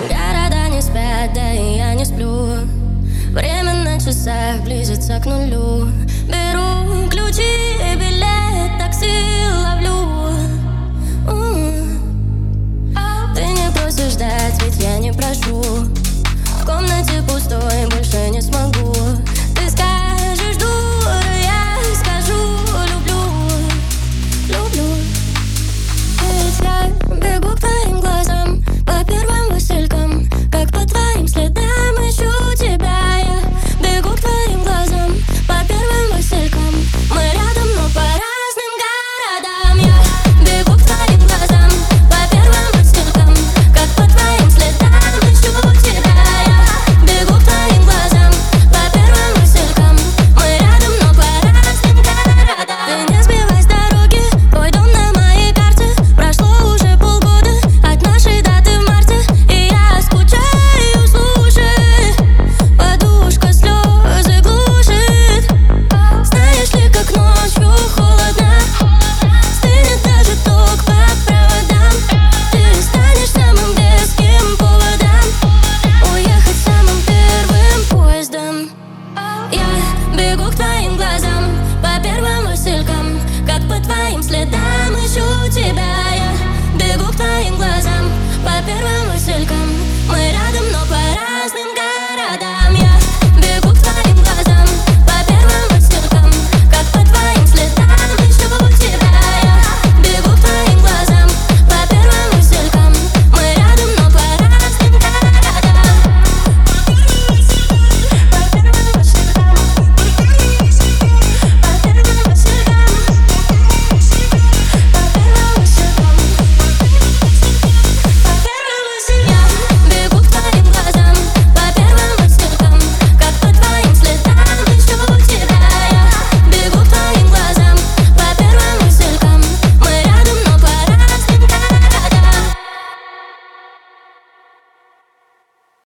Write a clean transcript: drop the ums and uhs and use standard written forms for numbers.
Города не спят, да и я не сплю. Время на часах близится к нулю. Беру ключи и билет, такси ловлю. Ты не просишь ждать, ведь я не прошу. В комнате пустой, больше не смогу. Ты скажешь, жду.